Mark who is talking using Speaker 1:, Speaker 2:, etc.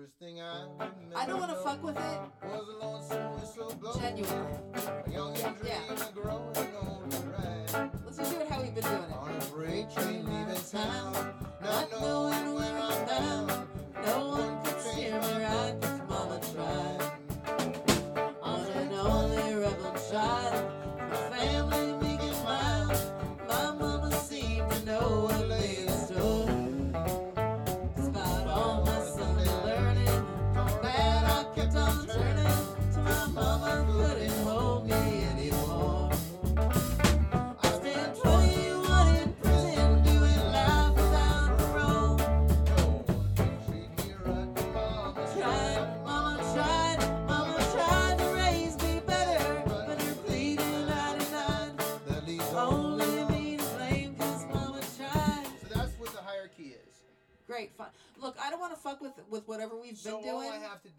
Speaker 1: First thing I remember,
Speaker 2: I don't want to fuck with it.
Speaker 1: Was a lonesome whistle blowing.
Speaker 2: Genuinely.
Speaker 1: A young dream of growing old and right.
Speaker 2: Let's just do it how we've been doing it.
Speaker 1: On a freight train leaving town, not knowing where I'm bound.
Speaker 2: No one could steer me right, 'cause mama tried. On an only rebel child, my family meek and mild. My mama seemed to know what lay in store. Despite all my Sunday learning, glad I kept on turning till my mama couldn't hold me anymore. I spent 21 in prison doing life without parole.
Speaker 1: No one can treat me right, Mama
Speaker 2: Tried to raise me better, but her bleeding 99
Speaker 1: that leaves
Speaker 2: only me to blame 'cause mama tried.
Speaker 1: So that's what the hierarchy is.
Speaker 2: Great fun. Look, I don't want to fuck with whatever we've
Speaker 1: So
Speaker 2: been
Speaker 1: all
Speaker 2: doing.
Speaker 1: I have to